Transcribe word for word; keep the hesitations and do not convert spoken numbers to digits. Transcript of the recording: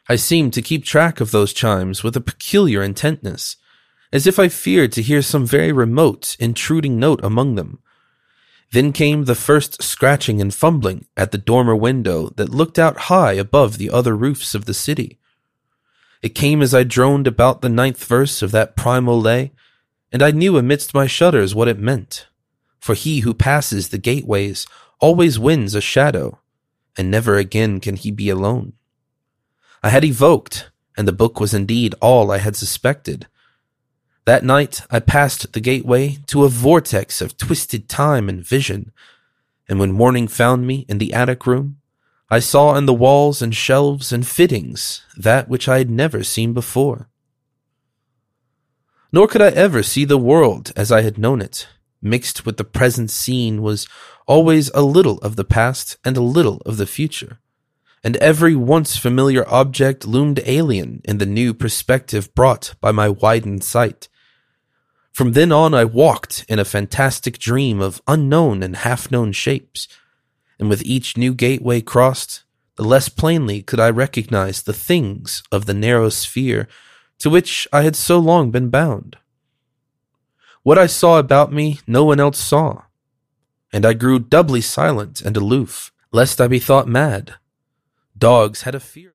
I seemed to keep track of those chimes with a peculiar intentness, as if I feared to hear some very remote, intruding note among them. Then came the first scratching and fumbling at the dormer window that looked out high above the other roofs of the city. It came as I droned about the ninth verse of that primal lay, and I knew amidst my shudders what it meant. For he who passes the gateways always wins a shadow, and never again can he be alone. I had evoked, and the book was indeed all I had suspected. That night I passed the gateway to a vortex of twisted time and vision, and when morning found me in the attic room, I saw in the walls and shelves and fittings that which I had never seen before. Nor could I ever see the world as I had known it. Mixed with the present scene was always a little of the past and a little of the future, and every once familiar object loomed alien in the new perspective brought by my widened sight. From then on I walked in a fantastic dream of unknown and half-known shapes, and with each new gateway crossed, the less plainly could I recognize the things of the narrow sphere to which I had so long been bound. What I saw about me no one else saw, and I grew doubly silent and aloof, lest I be thought mad. Dogs had a fear.